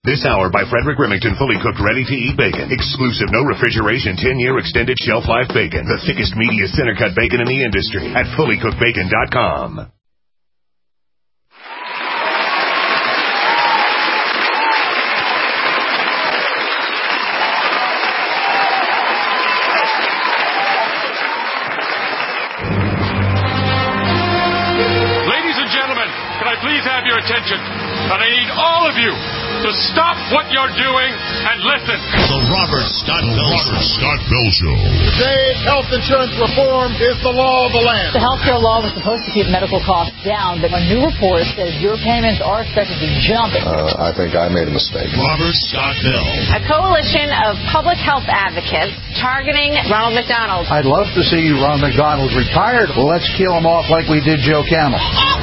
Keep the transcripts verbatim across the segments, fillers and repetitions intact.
This hour by Frederick Remington, fully cooked, ready-to-eat bacon. Exclusive, no refrigeration, ten-year extended shelf life bacon. The thickest, meatiest, center-cut bacon in the industry at fully cooked bacon dot com. Please have your attention, and I need all of you to stop what you're doing and listen. The Robert Scott Bell Show. Scott Bell Show. Today, health insurance reform is the law of the land. The health care law was supposed to keep medical costs down, but a new report says your payments are expected to jump. Uh, I think I made a mistake. Robert Scott Bell. A coalition of public health advocates targeting Ronald McDonald. I'd love to see Ronald McDonald retired. Well, let's kill him off like we did Joe Camel.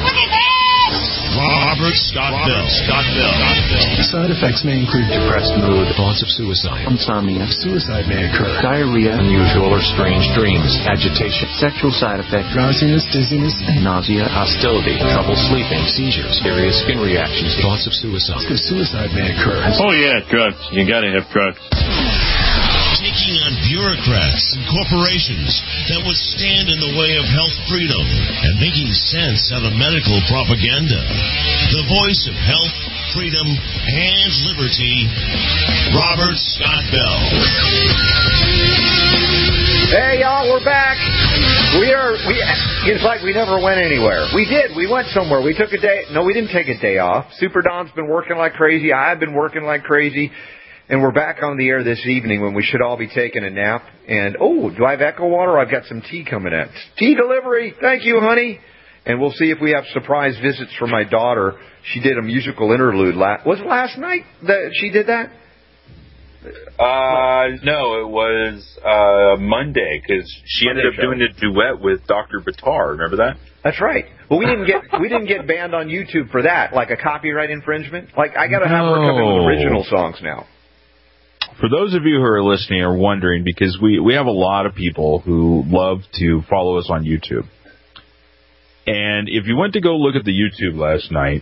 Robert Scott Bell. Scott Bell. Side effects may include depressed mood, thoughts of suicide, insomnia, suicide may occur, diarrhea, unusual or strange dreams, agitation, sexual side effects, drowsiness, dizziness, nausea, hostility, trouble sleeping, seizures, serious skin reactions, thoughts of suicide. Because suicide may occur. Oh yeah, drugs. You gotta have drugs. Taking on bureaucrats and corporations that would stand in the way of health freedom and making sense out of medical propaganda. The voice of health, freedom, and liberty, Robert Scott Bell. Hey, y'all, we're back. We are, we, it's like we never went anywhere. We did. We went somewhere. We took a day. No, we didn't take a day off. Super Don's been working like crazy. I've been working like crazy. And we're back on the air this evening when we should all be taking a nap. And, oh, do I have Echo Water? I've got some tea coming in. Tea delivery. Thank you, honey. And we'll see if we have surprise visits from my daughter. She did a musical interlude. Last, was it last night that she did that? Uh, no, it was uh, Monday, because she Monday ended up show. doing a duet with Doctor Batar. Remember that? That's right. Well, we didn't get we didn't get banned on YouTube for that, like a copyright infringement. Like, I got to have no. her come in with original songs now. For those of you who are listening or wondering, because we, we have a lot of people who love to follow us on YouTube. And if you went to go look at the YouTube last night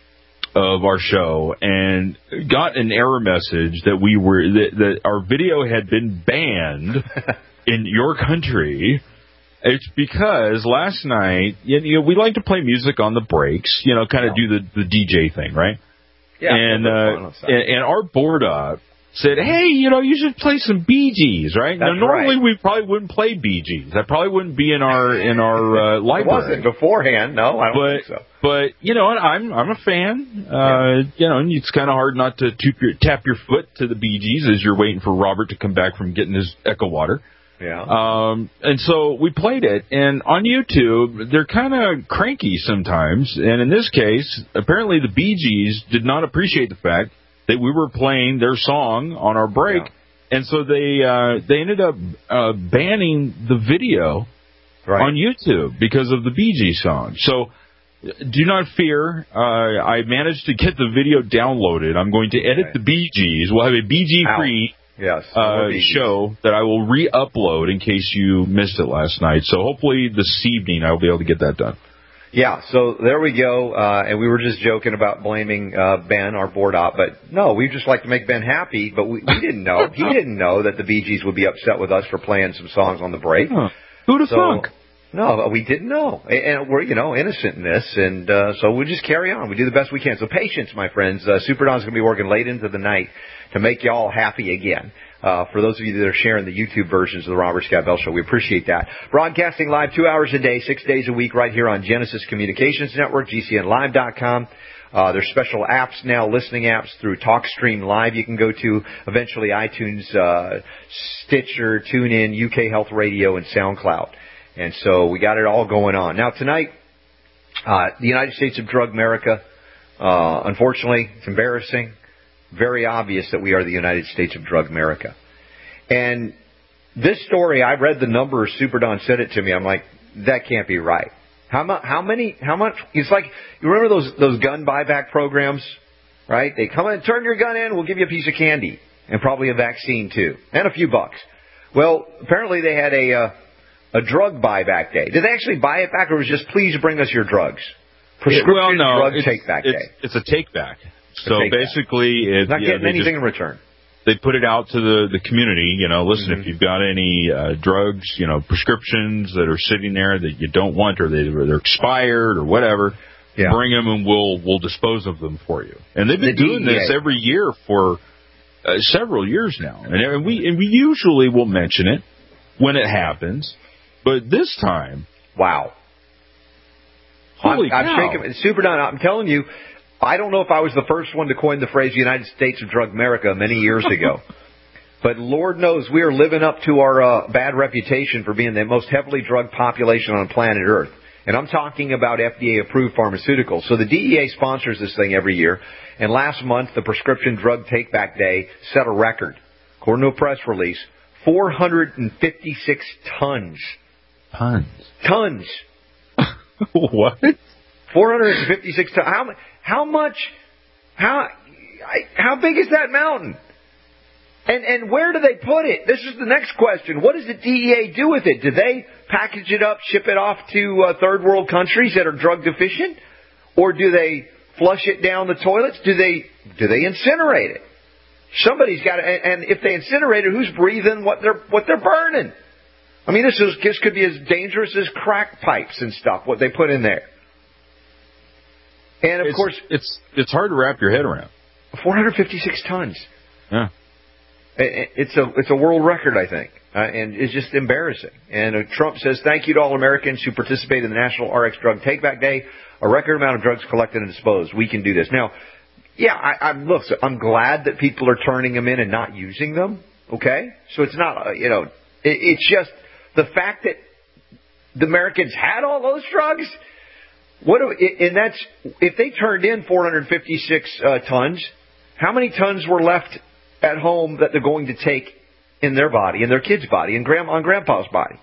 of our show and got an error message that we were that, that our video had been banned in your country, it's because last night, you know, we like to play music on the breaks, you know, kind of do the, the D J thing, right? Yeah. And, uh, and, and our board up said, hey, you know, you should play some Bee Gees, right? That's now, normally right. we probably wouldn't play Bee Gees. That probably wouldn't be in our in our uh, library. It wasn't beforehand, no, I don't but, think so. But, you know, I'm I'm a fan. Uh, yeah. You know, it's kind of hard not to tap your, tap your foot to the Bee Gees as you're waiting for Robert to come back from getting his Echo Water. Yeah. Um, and so we played it, and on YouTube, they're kind of cranky sometimes. And in this case, apparently the Bee Gees did not appreciate the fact that we were playing their song on our break, yeah. and so they uh, they ended up uh, banning the video right. on YouTube because of the Bee Gees song. So do not fear. Uh, I managed to get the video downloaded. I'm going to edit okay. the Bee Gees. We'll have a Bee Gee-free yes, uh, show that I will re-upload in case you missed it last night. So hopefully this evening I will be able to get that done. Yeah, so there we go, uh, and we were just joking about blaming uh, Ben, our board op, but no, we just like to make Ben happy, but we, we didn't know. He didn't know that the Bee Gees would be upset with us for playing some songs on the break. Huh. Who'd have so, thunk? No, we didn't know, and we're, you know, innocent in this, and uh, so we just carry on. We do the best we can. So patience, my friends. Uh, Super Don's going to be working late into the night to make y'all happy again. Uh, for those of you that are sharing the YouTube versions of the Robert Scott Bell Show, we appreciate that. Broadcasting live two hours a day, six days a week, right here on Genesis Communications Network, G C N live dot com. Uh, there's special apps now, listening apps through TalkStream Live. You can go to eventually iTunes, uh, Stitcher, TuneIn, U K Health Radio, and SoundCloud. And so we got it all going on. Now tonight, uh, the United States of Drug America. Uh, unfortunately, it's embarrassing. Very obvious that we are the United States of Drug America. And this story, I read the numbers. Super Don said it to me. I'm like, that can't be right. How much? How many? How much? It's like, you remember those those gun buyback programs, right? They come in, turn your gun in, we'll give you a piece of candy and probably a vaccine too, and a few bucks. Well, apparently they had a uh, a drug buyback day. Did they actually buy it back, or was it just please bring us your drugs? Prescription well, no, drug it's, take back it's, day. It's a take back. So basically, it, not yeah, getting anything just, in return. They put it out to the, the community, you know, listen, Mm-hmm. if you've got any uh, drugs, you know, prescriptions that are sitting there that you don't want or, they, or they're expired or whatever, yeah. bring them and we'll we'll dispose of them for you. And they've been the doing D E A. This every year for uh, several years now. And, and we and we usually will mention it when it happens, but this time, wow. Holy I'm, cow. I'm shaking. Super Don, I'm telling you, I don't know if I was the first one to coin the phrase United States of Drug America many years ago. But Lord knows we are living up to our uh, bad reputation for being the most heavily drugged population on planet Earth. And I'm talking about F D A-approved pharmaceuticals. So the D E A sponsors this thing every year. And last month, the Prescription Drug Take-Back Day set a record. According to a press release, four hundred fifty-six tons. Tons? Tons. What? four hundred fifty-six tons. How, how much, how, how big is that mountain? And and where do they put it? This is the next question. What does the D E A do with it? Do they package it up, ship it off to uh, third world countries that are drug deficient? Or do they flush it down the toilets? Do they do they incinerate it? Somebody's got to, and, and if they incinerate it, who's breathing what they're what they're burning? I mean, this is this could be as dangerous as crack pipes and stuff, what they put in there. And of it's, course, it's it's hard to wrap your head around. four hundred fifty-six tons. Yeah. It's a it's a world record, I think, uh, and it's just embarrassing. And uh, Trump says, thank you to all Americans who participated in the National R X Drug Take-Back Day. A record amount of drugs collected and disposed. We can do this. Now, yeah, I, I'm, look, so I'm glad that people are turning them in and not using them, okay? So it's not, uh, you know, it, it's just the fact that the Americans had all those drugs. What do, and that's, if they turned in four hundred fifty-six uh, tons, how many tons were left at home that they're going to take in their body, in their kid's body, in grandma, on grandpa's body?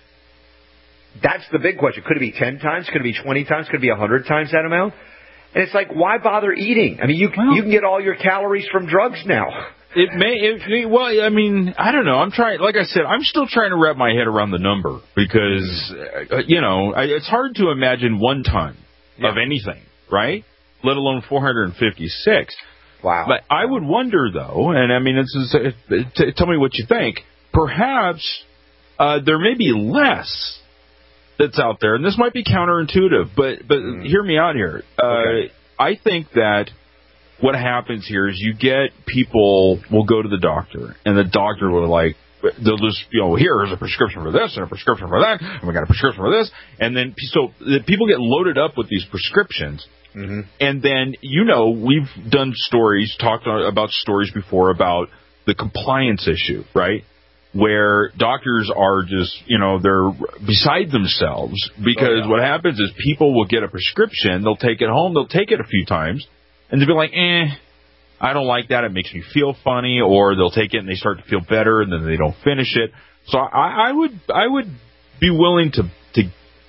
That's the big question. Could it be ten times? Could it be twenty times? Could it be one hundred times that amount? And it's like, why bother eating? I mean, you well, you can get all your calories from drugs now. It may, it, well, I mean, I don't know. I'm trying, like I said, I'm still trying to wrap my head around the number because, uh, you know, I, it's hard to imagine one ton yeah. of anything, right? Let alone four hundred fifty-six. Wow. But I would wonder, though, and I mean, this is, uh, t- tell me what you think. Perhaps uh, there may be less that's out there, and this might be counterintuitive, but but mm. hear me out here. Uh, okay. I think that what happens here is you get people will go to the doctor, and the doctor will like, they'll just, you know, here's a prescription for this and a prescription for that, and we got a prescription for this, and then so the people get loaded up with these prescriptions. Mm-hmm. And then, you know, we've done stories, talked about stories before about the compliance issue, right? Where doctors are just, you know, they're beside themselves because oh, yeah. what happens is people will get a prescription, they'll take it home, they'll take it a few times, and they'll be like, eh, I don't like that, it makes me feel funny, or they'll take it and they start to feel better and then they don't finish it. So I, I would I would be willing to to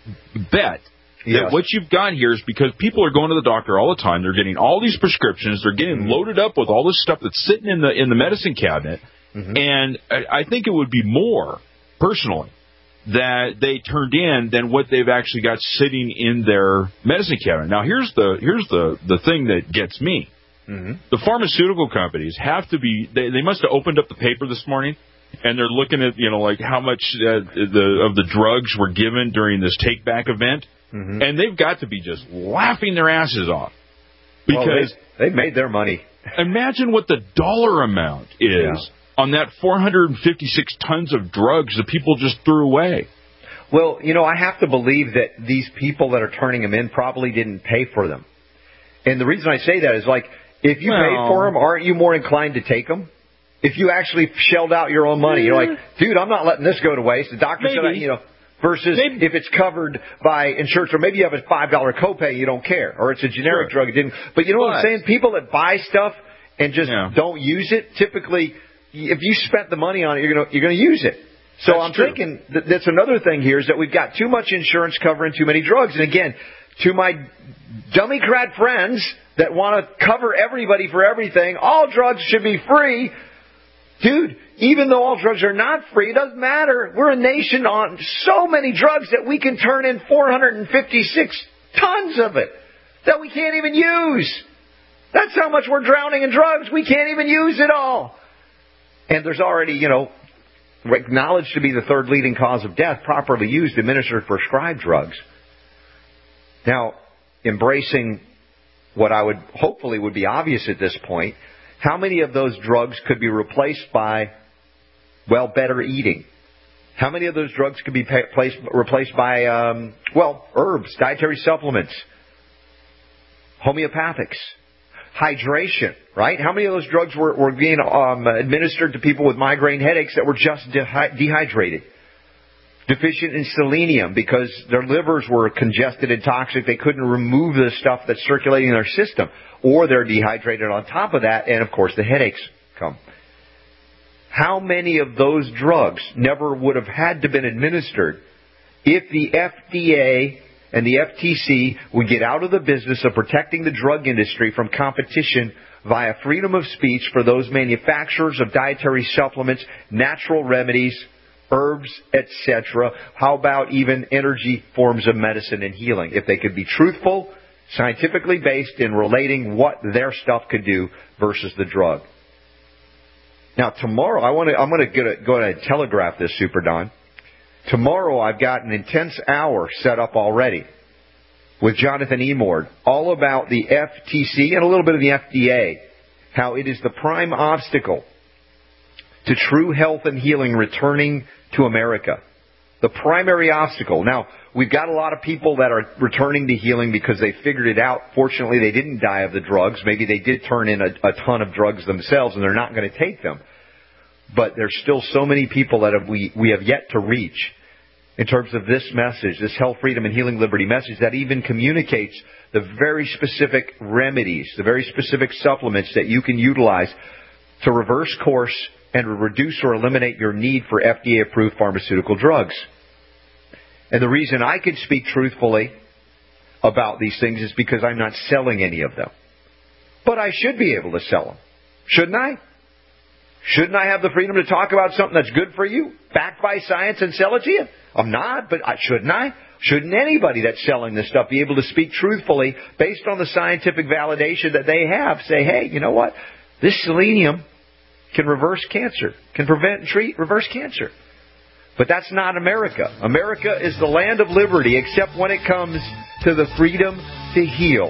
bet Yes. that what you've got here is because people are going to the doctor all the time. They're getting all these prescriptions. They're getting mm-hmm. loaded up with all this stuff that's sitting in the in the medicine cabinet. Mm-hmm. And I, I think it would be more, personally, that they turned in than what they've actually got sitting in their medicine cabinet. Now, here's the here's the, the thing that gets me. Mm-hmm. The pharmaceutical companies have to be, they, they must have opened up the paper this morning, and they're looking at, you know, like how much uh, the of the drugs were given during this take-back event. Mm-hmm. And they've got to be just laughing their asses off. Because well, they, they've made their money. Imagine what the dollar amount is yeah. on that four hundred fifty-six tons of drugs that people just threw away. Well, you know, I have to believe that these people that are turning them in probably didn't pay for them. And the reason I say that is, like, if you well, paid for them, aren't you more inclined to take them? If you actually shelled out your own money, you're like, dude, I'm not letting this go to waste. The doctor maybe. said, you know... Versus maybe. If it's covered by insurance, or maybe you have a five dollar copay, you don't care, or it's a generic sure. drug, it didn't. But you know but, what I'm saying? People that buy stuff and just yeah. don't use it, typically, if you spent the money on it, you're gonna you're gonna use it. So that's I'm true. thinking that that's another thing here is that we've got too much insurance covering too many drugs. And again, to my dummy crap friends that want to cover everybody for everything, all drugs should be free. Dude, even though all drugs are not free, it doesn't matter. We're a nation on so many drugs that we can turn in four hundred fifty-six tons of it that we can't even use. That's how much we're drowning in drugs. We can't even use it all. And there's already, you know, acknowledged to be the third leading cause of death, properly used, administered, prescribed drugs. Now, embracing what I would hopefully would be obvious at this point, how many of those drugs could be replaced by, well, better eating? How many of those drugs could be placed, replaced by, um, well, herbs, dietary supplements, homeopathics, hydration, right? How many of those drugs were, were being um, administered to people with migraine headaches that were just de- dehydrated? Deficient in selenium because their livers were congested and toxic. They couldn't remove the stuff that's circulating in their system. Or they're dehydrated on top of that, and of course the headaches come. How many of those drugs never would have had to been administered if the F D A and the F T C would get out of the business of protecting the drug industry from competition via freedom of speech for those manufacturers of dietary supplements, natural remedies, herbs, et cetera? How about even energy forms of medicine and healing? If they could be truthful, scientifically based in relating what their stuff could do versus the drug. Now, tomorrow, I want to, I'm going to go ahead and telegraph this, Super Don. Tomorrow, I've got an intense hour set up already with Jonathan Emord, all about the F T C and a little bit of the F D A, how it is the prime obstacle to true health and healing returning to America. The primary obstacle. Now, we've got a lot of people that are returning to healing because they figured it out. Fortunately, they didn't die of the drugs. Maybe they did turn in a, a ton of drugs themselves, and they're not going to take them. But there's still so many people that have, we, we have yet to reach in terms of this message, this health, freedom, and healing liberty message that even communicates the very specific remedies, the very specific supplements that you can utilize to reverse course and reduce or eliminate your need for F D A-approved pharmaceutical drugs. And the reason I can speak truthfully about these things is because I'm not selling any of them. But I should be able to sell them. Shouldn't I? Shouldn't I have the freedom to talk about something that's good for you, backed by science, and sell it to you? I'm not, but I, shouldn't I? Shouldn't anybody that's selling this stuff be able to speak truthfully based on the scientific validation that they have? Say, hey, you know what? This selenium can reverse cancer, can prevent and treat, reverse cancer. But that's not America. America is the land of liberty, except when it comes to the freedom to heal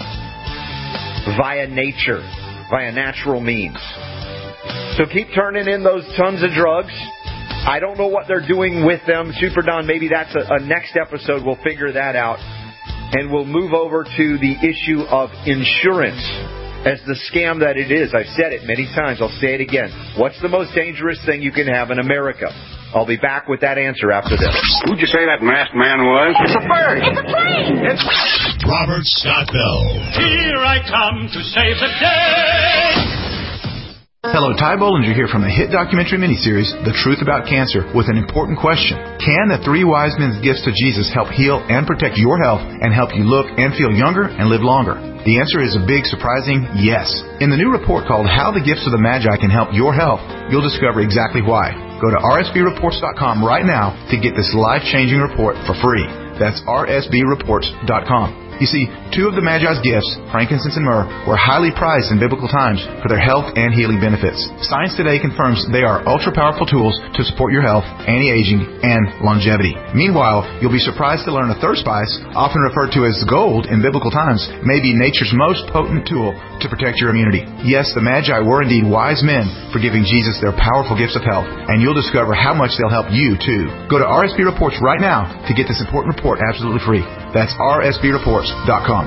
via nature, via natural means. So keep turning in those tons of drugs. I don't know what they're doing with them. Super Don, maybe that's a, a next episode. We'll figure that out. And we'll move over to the issue of insurance as the scam that it is. I've said it many times. I'll say it again. What's the most dangerous thing you can have in America? I'll be back with that answer after this. Who'd you say that masked man was? It's a bird. It's a plane. It's Robert Scott Bell. Here I come to save the day. Hello, Ty Bollinger here from the hit documentary miniseries, The Truth About Cancer, with an important question. Can the three wise men's gifts to Jesus help heal and protect your health and help you look and feel younger and live longer? The answer is a big, surprising yes. In the new report called How the Gifts of the Magi Can Help Your Health, you'll discover exactly why. Go to R S B reports dot com right now to get this life-changing report for free. That's R S B reports dot com. You see, two of the Magi's gifts, frankincense and myrrh, were highly prized in biblical times for their health and healing benefits. Science today confirms they are ultra-powerful tools to support your health, anti-aging, and longevity. Meanwhile, you'll be surprised to learn a third spice, often referred to as gold in biblical times, may be nature's most potent tool to protect your immunity. Yes, the Magi were indeed wise men for giving Jesus their powerful gifts of health, and you'll discover how much they'll help you, too. Go to R S B Reports right now to get this important report absolutely free. That's R S B reports dot com.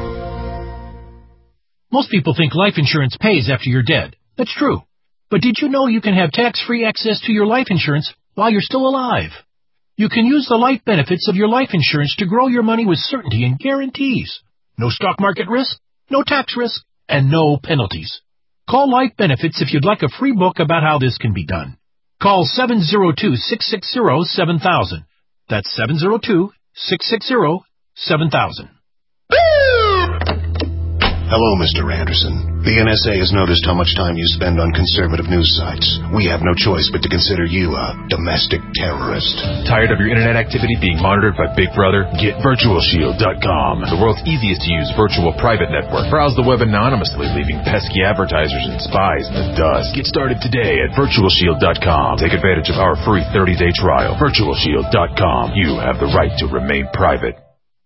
Most people think life insurance pays after you're dead. That's true. But did you know you can have tax-free access to your life insurance while you're still alive? You can use the life benefits of your life insurance to grow your money with certainty and guarantees. No stock market risk, no tax risk, and no penalties. Call Life Benefits if you'd like a free book about how this can be done. Call seven zero two, six six zero, seven thousand. That's seven zero two, six six zero, seven thousand. Hello, Mister Anderson. The N S A has noticed how much time you spend on conservative news sites. We have no choice but to consider you a domestic terrorist. Tired of your internet activity being monitored by Big Brother? Get Virtual Shield dot com, the world's easiest to use virtual private network. Browse the web anonymously, leaving pesky advertisers and spies in the dust. Get started today at Virtual Shield dot com. Take advantage of our free thirty-day trial. Virtual Shield dot com. You have the right to remain private.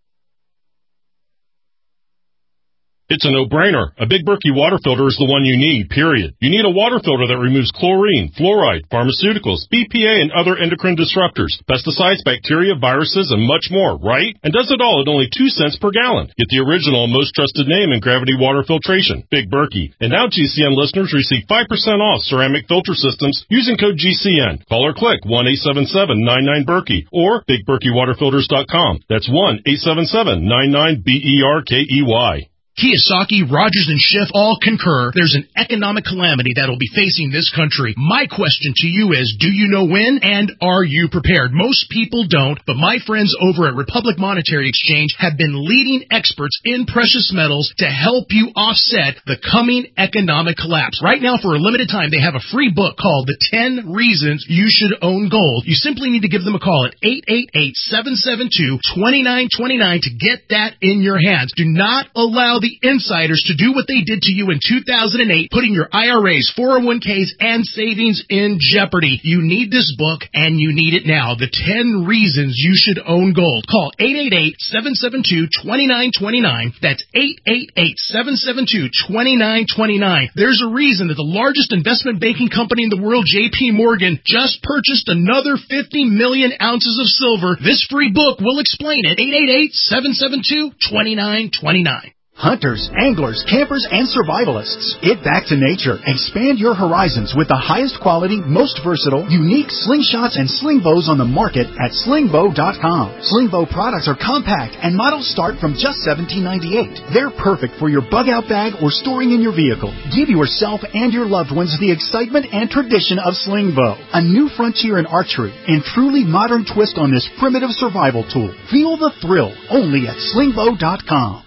It's a no-brainer. A Big Berkey water filter is the one you need, period. You need a water filter that removes chlorine, fluoride, pharmaceuticals, B P A, and other endocrine disruptors, pesticides, bacteria, viruses, and much more, right? And does it all at only two cents per gallon. Get the original and most trusted name in gravity water filtration, Big Berkey. And now G C N listeners receive five percent off ceramic filter systems using code G C N. Call or click one eight seven seven nine nine Berkey or Big Berkey Water Filters dot com. That's one eight seven seven nine nine B E R K E Y. Kiyosaki, Rogers, and Schiff all concur there's an economic calamity that will be facing this country. My question to you is, do you know when, and are you prepared? Most people don't, but my friends over at Republic Monetary Exchange have been leading experts in precious metals to help you offset the coming economic collapse. Right now, for a limited time, they have a free book called The ten Reasons You Should Own Gold. You simply need to give them a call at eight eight eight, seven seven two, two nine two nine to get that in your hands. Do not allow the insiders to do what they did to you in two thousand eight, putting your I R As, four oh one k's, and savings in jeopardy. You need this book, and you need it now. The ten Reasons You Should Own Gold. Call eight eight eight, seven seven two, two nine two nine. That's eight eight eight, seven seven two, two nine two nine. There's a reason that the largest investment banking company in the world, J P Morgan, just purchased another fifty million ounces of silver. This free book will explain it. eight eight eight, seven seven two, two nine two nine. Hunters, anglers, campers, and survivalists. Get back to nature. Expand your horizons with the highest quality, most versatile, unique slingshots and sling bows on the market at sling bow dot com. Sling bow products are compact and models start from just seventeen ninety-eight. They're perfect for your bug-out bag or storing in your vehicle. Give yourself and your loved ones the excitement and tradition of sling bow. A new frontier in archery and truly modern twist on this primitive survival tool. Feel the thrill only at sling bow dot com.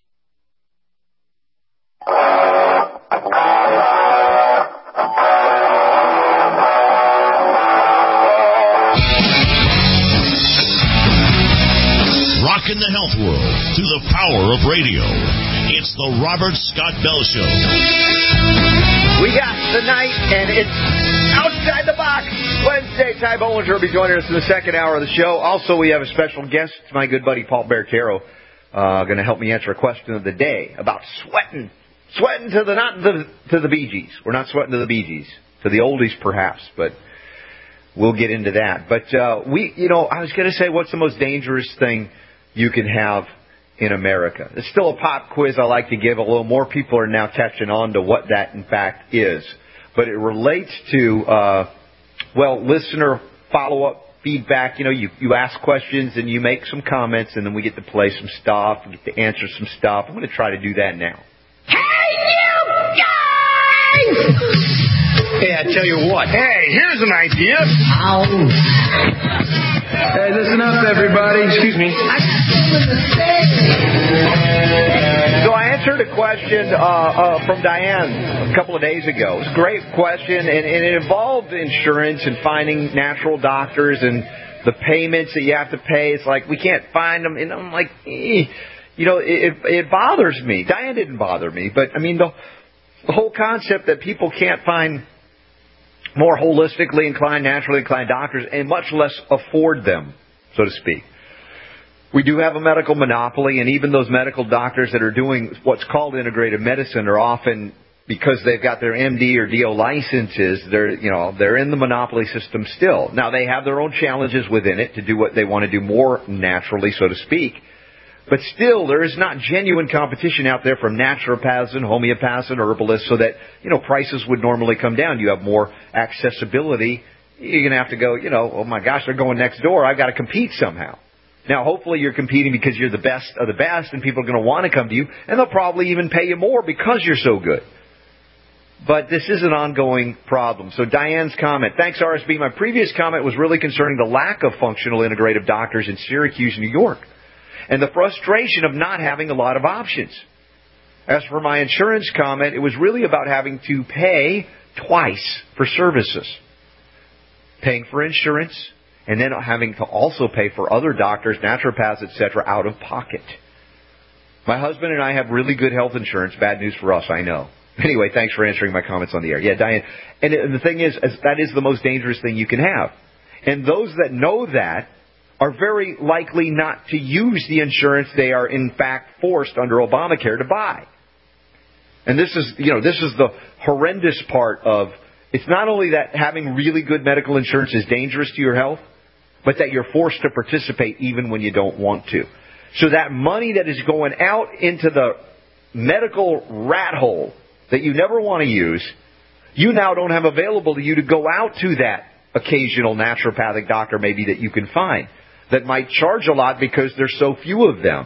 Rockin' the health world through the power of radio. It's the Robert Scott Bell Show. We got the night, and it's Outside the Box Wednesday. Ty Bollinger will be joining us in the second hour of the show. Also, we have a special guest, my good buddy Paul Bercaro, uh, going to help me answer a question of the day about sweating. Sweating to the, not the, to the Bee Gees. We're not sweating to the Bee Gees. To the oldies, perhaps, but we'll get into that. But, uh, we, you know, I was going to say, what's the most dangerous thing you can have in America? It's still a pop quiz I like to give, although more people are now catching on to what that, in fact, is. But it relates to, uh, well, listener follow-up feedback. You know, you, you ask questions and you make some comments, and then we get to play some stuff, we get to answer some stuff. I'm going to try to do that now. Hey, I tell you what. Hey, here's an idea. Ow. Hey, listen up, everybody. Excuse me. So I answered a question uh, uh, from Diane a couple of days ago. It was a great question, and, and it involved insurance and finding natural doctors and the payments that you have to pay. It's like, we can't find them. And I'm like, eh. You know, it, it bothers me. Diane didn't bother me, but, I mean, the, the whole concept that people can't find more holistically inclined, naturally inclined doctors, and much less afford them, so to speak. We do have a medical monopoly, and even those medical doctors that are doing what's called integrative medicine are often, because they've got their M D or D O licenses, they're, you know, they're in the monopoly system still. Now, they have their own challenges within it to do what they want to do more naturally, so to speak. But still, there is not genuine competition out there from naturopaths and homeopaths and herbalists so that, you know, prices would normally come down. You have more accessibility. You're going to have to go, you know, oh my gosh, they're going next door. I've got to compete somehow. Now, hopefully you're competing because you're the best of the best and people are going to want to come to you, and they'll probably even pay you more because you're so good. But this is an ongoing problem. So Diane's comment, thanks R S B. My previous comment was really concerning the lack of functional integrative doctors in Syracuse, New York, and the frustration of not having a lot of options. As for my insurance comment, it was really about having to pay twice for services. Paying for insurance, and then having to also pay for other doctors, naturopaths, et cetera, out of pocket. My husband and I have really good health insurance. Bad news for us, I know. Anyway, thanks for answering my comments on the air. Yeah, Diane. And the thing is, that is the most dangerous thing you can have. And those that know that are very likely not to use the insurance they are, in fact, forced under Obamacare to buy. And this is, you know, this is the horrendous part of, it's not only that having really good medical insurance is dangerous to your health, but that you're forced to participate even when you don't want to. So that money that is going out into the medical rat hole that you never want to use, you now don't have available to you to go out to that occasional naturopathic doctor maybe that you can find that might charge a lot because there's so few of them.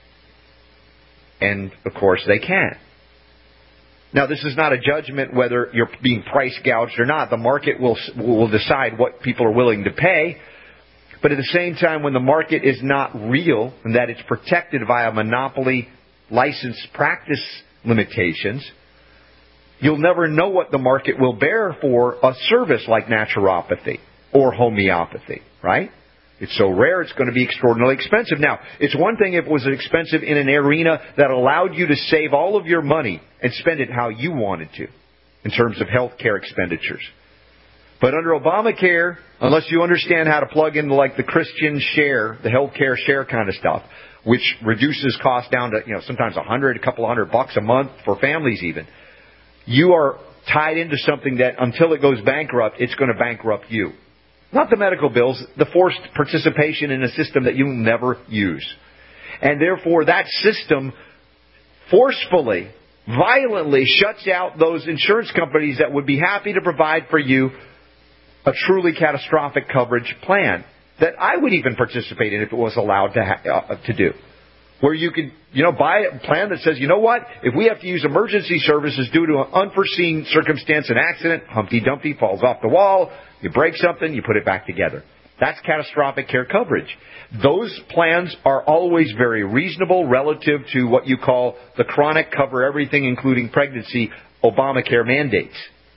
And, of course, they can. Now, this is not a judgment whether you're being price gouged or not. The market will will decide what people are willing to pay. But at the same time, when the market is not real and that it's protected via monopoly license practice limitations, you'll never know what the market will bear for a service like naturopathy or homeopathy, right? It's so rare, it's going to be extraordinarily expensive. Now, it's one thing if it was expensive in an arena that allowed you to save all of your money and spend it how you wanted to in terms of health care expenditures. But under Obamacare, unless you understand how to plug in like the Christian share, the health care share kind of stuff, which reduces costs down to, you know, sometimes a hundred, a couple of hundred bucks a month for families even, you are tied into something that until it goes bankrupt, it's going to bankrupt you. Not the medical bills, the forced participation in a system that you'll never use. And therefore, that system forcefully, violently shuts out those insurance companies that would be happy to provide for you a truly catastrophic coverage plan that I would even participate in if it was allowed to ha- uh, to do. Where you could, you know, buy a plan that says, you know what, if we have to use emergency services due to an unforeseen circumstance, an accident, Humpty Dumpty falls off the wall, you break something, you put it back together. That's catastrophic care coverage. Those plans are always very reasonable relative to what you call the chronic cover everything, including pregnancy, Obamacare mandates.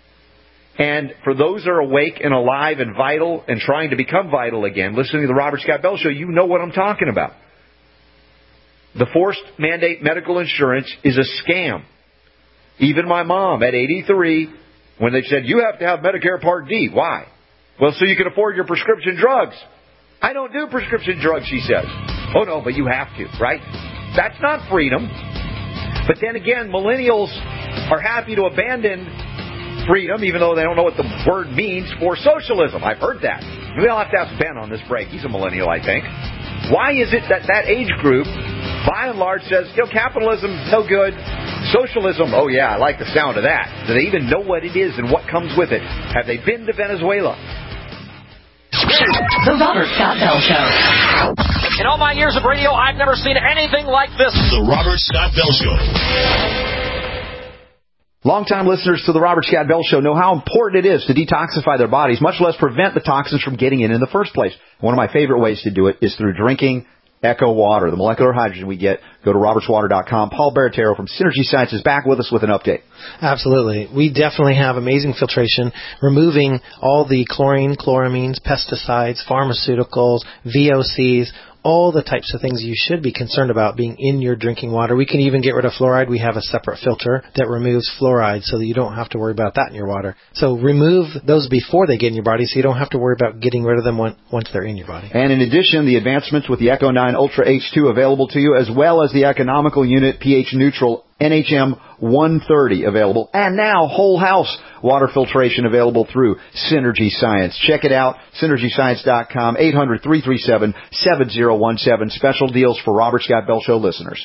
And for those that are awake and alive and vital and trying to become vital again, listening to the Robert Scott Bell Show, you know what I'm talking about. The forced mandate medical insurance is a scam. Even my mom at eighty-three, when they said, you have to have Medicare Part D. Why? Well, so you can afford your prescription drugs. I don't do prescription drugs, she says. Oh, no, but you have to, right? That's not freedom. But then again, millennials are happy to abandon freedom, even though they don't know what the word means, for socialism. I've heard that. Maybe I'll have to ask Ben on this break. He's a millennial, I think. Why is it that that age group, by and large, says, you know, capitalism, no good. Socialism, oh yeah, I like the sound of that. Do they even know what it is and what comes with it? Have they been to Venezuela? The Robert Scott Bell Show. In all my years of radio, I've never seen anything like this. The Robert Scott Bell Show. Longtime listeners to the Robert Scott Bell Show know how important it is to detoxify their bodies, much less prevent the toxins from getting in in the first place. One of my favorite ways to do it is through drinking Echo Water, the molecular hydrogen we get. Go to roberts water dot com. Paul Baratero from Synergy Science is back with us with an update. Absolutely. We definitely have amazing filtration, removing all the chlorine, chloramines, pesticides, pharmaceuticals, V O Cs, all the types of things you should be concerned about being in your drinking water. We can even get rid of fluoride. We have a separate filter that removes fluoride so that you don't have to worry about that in your water. So remove those before they get in your body so you don't have to worry about getting rid of them once they're in your body. And in addition, the advancements with the Echo nine Ultra H two available to you, as well as the economical unit pH neutral N H M one thirty available, and now whole house water filtration available through Synergy Science. Check it out, synergy science dot com, eight hundred, three three seven, seven zero one seven. Special deals for Robert Scott Bell Show listeners.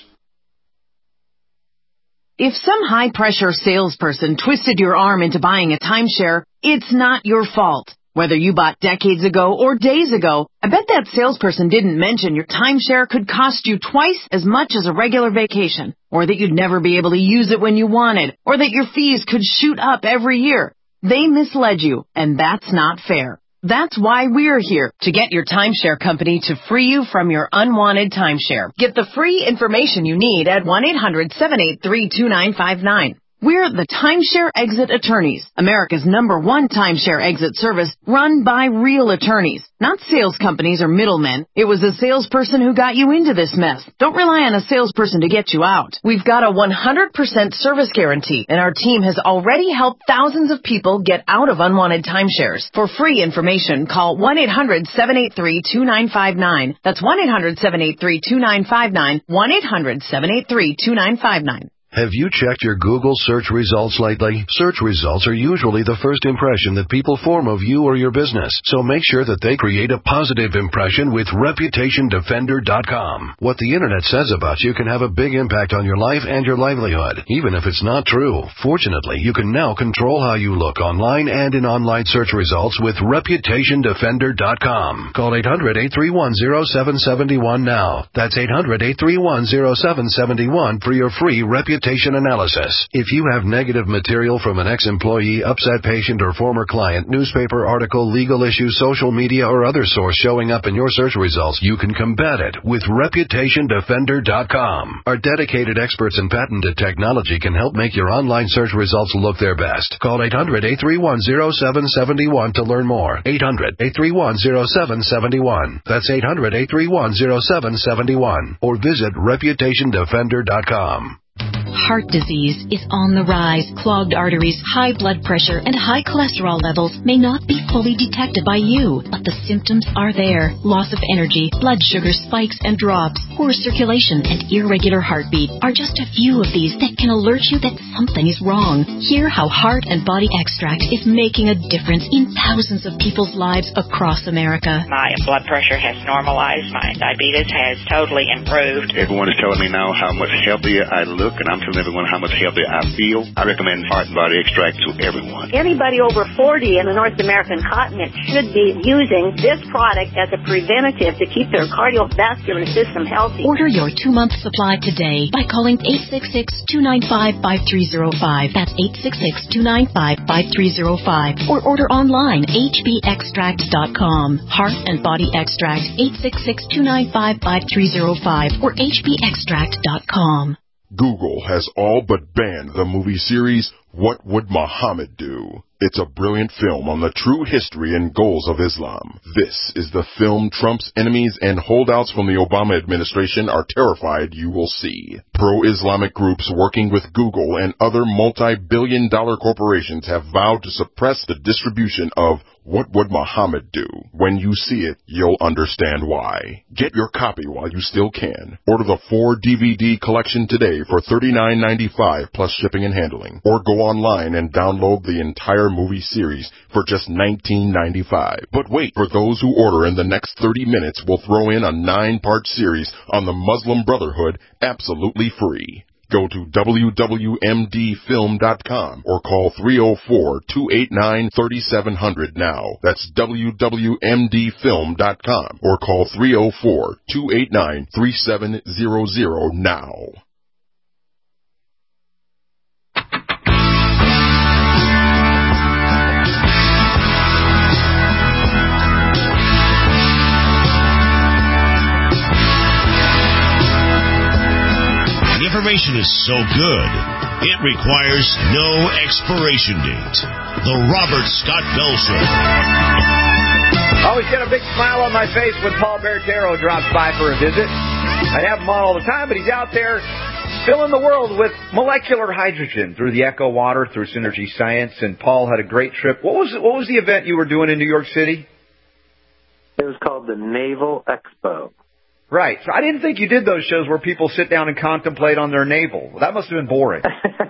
If some high-pressure salesperson twisted your arm into buying a timeshare, it's not your fault. Whether you bought decades ago or days ago, I bet that salesperson didn't mention your timeshare could cost you twice as much as a regular vacation, or that you'd never be able to use it when you wanted, or that your fees could shoot up every year. They misled you, and that's not fair. That's why we're here, to get your timeshare company to free you from your unwanted timeshare. Get the free information you need at one eight hundred seven eight three two nine five nine. We're the Timeshare Exit Attorneys, America's number one timeshare exit service run by real attorneys, not sales companies or middlemen. It was a salesperson who got you into this mess. Don't rely on a salesperson to get you out. We've got a one hundred percent service guarantee, and our team has already helped thousands of people get out of unwanted timeshares. For free information, call one eight hundred seven eight three two nine five nine. That's one eight hundred seven eight three two nine five nine, one eight hundred seven eight three two nine five nine. Have you checked your Google search results lately? Search results are usually the first impression that people form of you or your business, so make sure that they create a positive impression with Reputation Defender dot com. What the Internet says about you can have a big impact on your life and your livelihood, even if it's not true. Fortunately, you can now control how you look online and in online search results with Reputation Defender dot com. Call eight hundred eight three one zero seven seven one now. That's eight hundred eight three one zero seven seven one for your free Reputation analysis. If you have negative material from an ex-employee, upset patient, or former client, newspaper article, legal issue, social media, or other source showing up in your search results, you can combat it with Reputation Defender dot com. Our dedicated experts in patented technology can help make your online search results look their best. Call eight hundred eight three one zero seven seven one to learn more. eight hundred eight three one zero seven seven one. That's eight hundred eight three one zero seven seven one. Or visit Reputation Defender dot com. Heart disease is on the rise. Clogged arteries, high blood pressure, and high cholesterol levels may not be fully detected by you, but the symptoms are there. Loss of energy, blood sugar spikes and drops, poor circulation, and irregular heartbeat are just a few of these that can alert you that something is wrong. Hear how Heart and Body Extract is making a difference in thousands of people's lives across America. My blood pressure has normalized. My diabetes has totally improved. Everyone is telling me now how much healthier I look, and I'm telling everyone how much healthier I feel. I recommend Heart and Body Extract to everyone. Anybody over forty in the North American continent should be using this product as a preventative to keep their cardiovascular system healthy. Order your two-month supply today by calling eight six six, two nine five, five three zero five. That's eight six six, two nine five, five three zero five. Or order online, h b extract dot com. Heart and Body Extract, eight six six, two nine five, five three zero five or h b extract dot com. Google has all but banned the movie series What Would Muhammad Do? It's a brilliant film on the true history and goals of Islam. This is the film Trump's enemies and holdouts from the Obama administration are terrified you will see. Pro-Islamic groups working with Google and other multi-billion dollar corporations have vowed to suppress the distribution of What Would Muhammad Do? When you see it, you'll understand why. Get your copy while you still can. Order the four D V D collection today for thirty-nine ninety-five plus shipping and handling. Or go online and download the entire movie series for just nineteen ninety-five. But wait, for those who order in the next thirty minutes, we'll throw in a nine-part series on the Muslim Brotherhood absolutely free. Go to w w m d film dot com or call three oh four, two eight nine, three seven zero zero now. That's w w m d film dot com or call three oh four, two eight nine, three seven zero zero now. Information is so good, it requires no expiration date. The Robert Scott Bell Show. Always get a big smile on my face when Paul Bertero drops by for a visit. I have him on all the time, but he's out there filling the world with molecular hydrogen through the Echo Water, through Synergy Science. And Paul had a great trip. What was what was the event you were doing in New York City? It was called the Naval Expo. Right. So I didn't think you did those shows where people sit down and contemplate on their navel. That must have been boring.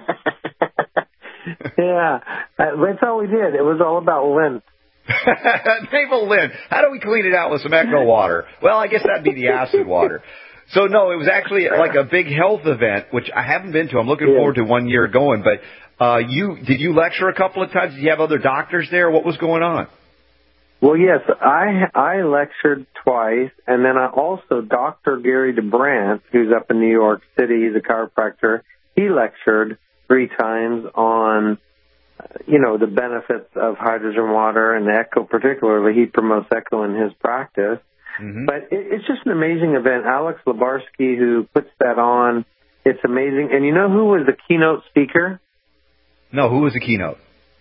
Yeah. That's all we did. It was all about lint. Naval lint. How do we clean it out with some Echo Water? Well, I guess that'd be the acid water. So, no, it was actually like a big health event, which I haven't been to. I'm looking yeah. forward to one year going. But uh, you did you lecture a couple of times? Did you have other doctors there? What was going on? Well, yes, I I lectured twice, and then I also, Doctor Gary DeBrant, who's up in New York City, he's a chiropractor, he lectured three times on you know, the benefits of hydrogen water and Echo particularly. He promotes Echo in his practice. Mm-hmm. But it, it's just an amazing event. Alex Labarsky, who puts that on, it's amazing. And you know who was the keynote speaker? No, who was the keynote?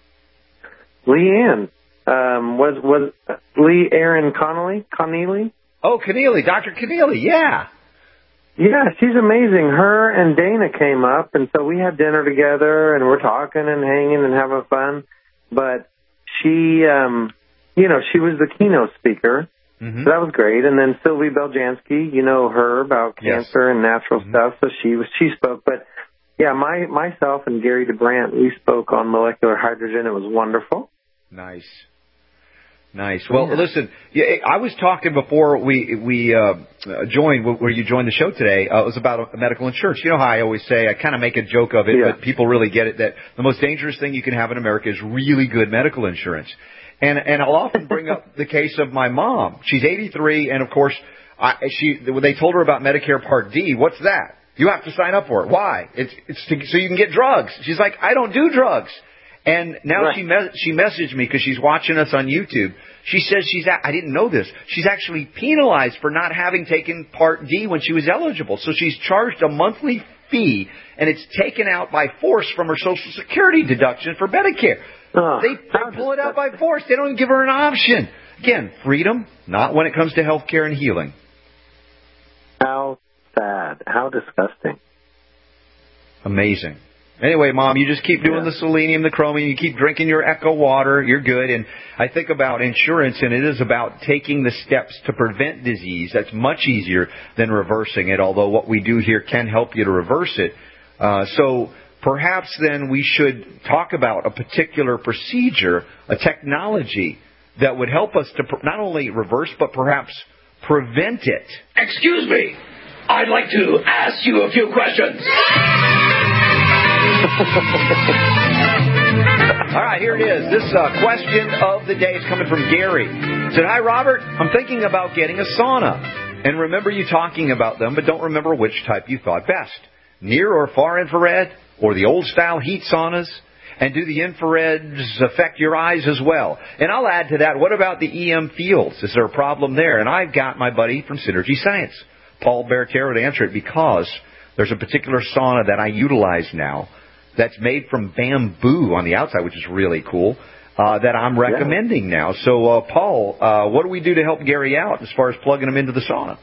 Leanne. Um, was was Lee Aaron Connolly? Connealy? Oh, Connealy, Doctor Connealy, yeah. Yeah, she's amazing. Her and Dana came up, and so we had dinner together, and we're talking and hanging and having fun. But she, um, you know, she was the keynote speaker. Mm-hmm. So that was great. And then Sylvie Beljansky, you know her about cancer yes. and natural mm-hmm. stuff, so she was she spoke. But yeah, my myself and Gary DeBrant, we spoke on molecular hydrogen. It was wonderful. Nice. Nice. Well, yeah. listen, I was talking before we we uh, joined, where you joined the show today. Uh, it was about medical insurance. You know how I always say, I kind of make a joke of it, yeah. but people really get it, that the most dangerous thing you can have in America is really good medical insurance. And and I'll often bring up the case of my mom. She's eighty-three, and of course, I, she when they told her about Medicare Part D, what's that? You have to sign up for it. Why? It's it's to, so you can get drugs. She's like, I don't do drugs. And now right. she me- she messaged me because she's watching us on YouTube. She says she's a- I didn't know this. She's actually penalized for not having taken Part D when she was eligible. So she's charged a monthly fee, and it's taken out by force from her Social Security deduction for Medicare. Oh, they, they pull it out by force. They don't even give her an option. Again, freedom, not when it comes to health care and healing. How sad. How disgusting. Amazing. Anyway, Mom, you just keep doing yeah. the selenium, the chromium, you keep drinking your Echo water, you're good. And I think about insurance, and it is about taking the steps to prevent disease. That's much easier than reversing it, although what we do here can help you to reverse it. Uh, so perhaps then we should talk about a particular procedure, a technology that would help us to pr- not only reverse, but perhaps prevent it. Excuse me. I'd like to ask you a few questions. All right, here it is. This uh, question of the day is coming from Gary. He said, hi, Robert. I'm thinking about getting a sauna. And remember you talking about them, but don't remember which type you thought best. Near or far infrared, or the old-style heat saunas? And do the infrareds affect your eyes as well? And I'll add to that, what about the E M fields? Is there a problem there? And I've got my buddy from Synergy Science, Paul Bertero, to answer it, because there's a particular sauna that I utilize now that's made from bamboo on the outside, which is really cool, uh, that I'm recommending yeah. now. So, uh, Paul, uh, what do we do to help Gary out as far as plugging him into the sauna?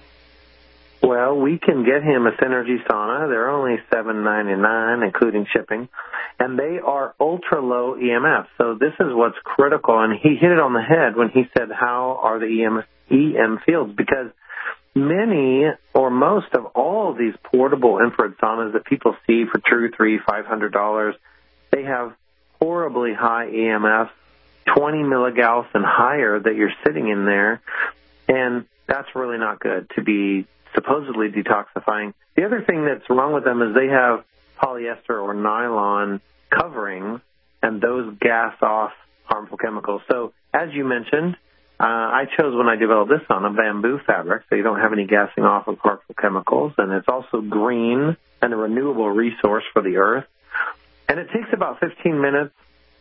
Well, we can get him a Synergy sauna. They're only seven ninety-nine, including shipping, and they are ultra-low E M F. So this is what's critical, and he hit it on the head when he said, how are the E M, E M fields? Because many or most of all of these portable infrared saunas that people see for two, three, five hundred dollars, they have horribly high E M F, twenty milligauss and higher that you're sitting in there, and that's really not good to be supposedly detoxifying. The other thing that's wrong with them is they have polyester or nylon coverings, and those gas off harmful chemicals. So, as you mentioned, uh, I chose when I developed this on a bamboo fabric, so you don't have any gassing off of harmful chemicals, and it's also green and a renewable resource for the earth. And it takes about fifteen minutes